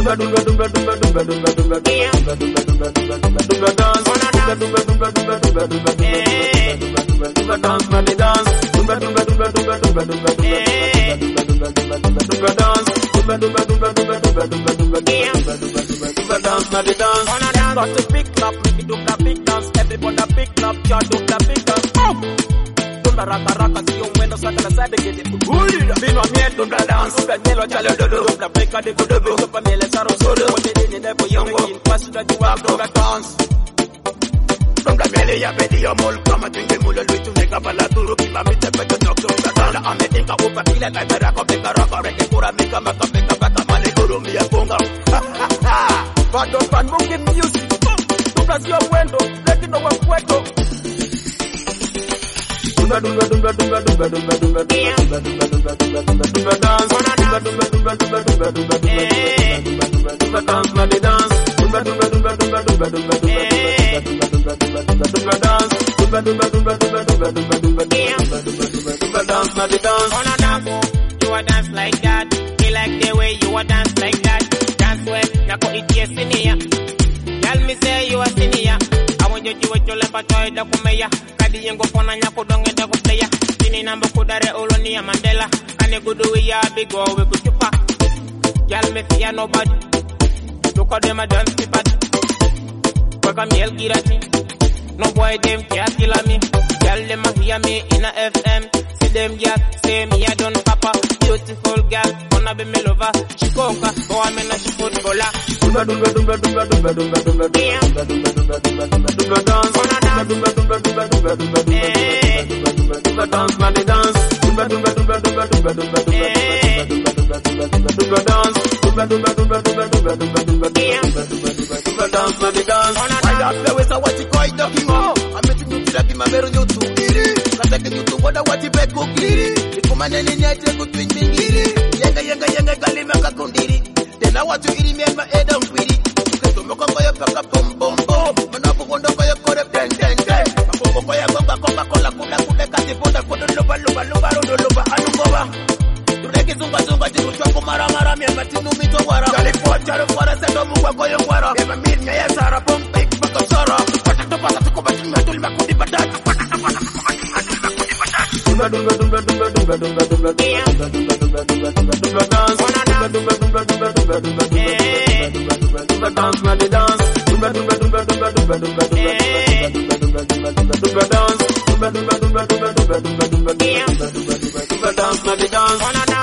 Dumba dumba dumba dumba dumba dumba dumba dumba dumba dumba dumba dumba dumba dance. Dumba dumba dumba dumba dumba dumba dumba dumba dance, money dance. Dumba dumba dumba dumba dumba dumba dumba dumba dumba dumba dumba dance. Dumba dumba dumba dumba dumba dumba dumba dumba dance, money dance. Got to big clap, make it do the big dance. Everybody big clap, y'all do the big dance. Dumba raka raka, see you when the sun is set, get it. Bino miel, dumba dance. Dumba miel, chale dodo. Dumba break a de good do. Dumba miel, saro solo. What they did there for young girl, pass that you have dumba dance. Dumba miel, ya pedi yo mol, kama tinge mula luitu neka pala turu kima mite peto nok dumba dance. Ame tinga upa kila kai beraka beka raka reke pura mika maka beka baka male guru miya ponga. Bad up and monkey music. Yo bueno, let you know what cuento. Dumba dumba dumba dumba dumba dumba dumba dumba dumba dumba dumba dumba dance. Dumba dumba dumba dumba dumba dumba dumba dumba dance, money dance. Dumba dumba dumba dumba dumba dumba dumba dance. Dumba dumba dumba dumba dumba dumba dumba dance, money dance. On a dance, you a dance like that. Me like the way you a dance like that. Dance well, nako itie sinia. Y'all me say you a senior. I want you to do your lap toy da kumeya. Kadi yengo pona nyako donge da kuplaya. Sini namba kudare olonia Mandela. Kane gudu we ya big go we go chupa. Y'all me fear nobody. Look at them a dance bad. Work a meal girati. No boy them can't kill me. Y'all them a hear me in a FM. See them girl say me I don't papa. Beautiful girl, wanna be me lover. She coca, go a me na she footballer. Dumba dumba dumba dumba dumba dumba dumba dumba dumba dumba dumba dumba dance. Dumba dumba dumba dumba dumba dumba dumba dance, money dance. Dumba dumba dumba dumba dumba dumba dumba dance. Dumba dumba dumba dumba dumba dumba dance, money dance. I love the way so what you call talking oh. I'm meeting you to be my very new to giri. Kaseke you to what you bet go giri. Ikumane ni nyaje go twin giri. Yenga kalima kakundiri. Then I want to eat me and my head on quitty. Because I'm going to pack up boom boom boom. Manapo kondo kaya kore ten ten ten. Mapo kaya gomba Coca-Cola kuda kasi poda kodo luba rodo anugoba. Tureki zunga jiru choko mara mi matinu mito wara. Jali fuara seto mugwa koyo wara. Ema mirnya ya sara pom pik bako sara. Pata ko batin matul makudi badat. Dumba dumba dumba dumba dumba dumba dumba dumba dance. Dumba dumba dumba dumba dumba dumba dance, money dance. Dumba dumba dumba dumba dumba dumba dumba dance. Dumba dumba dumba dumba dumba dumba dance, money dance.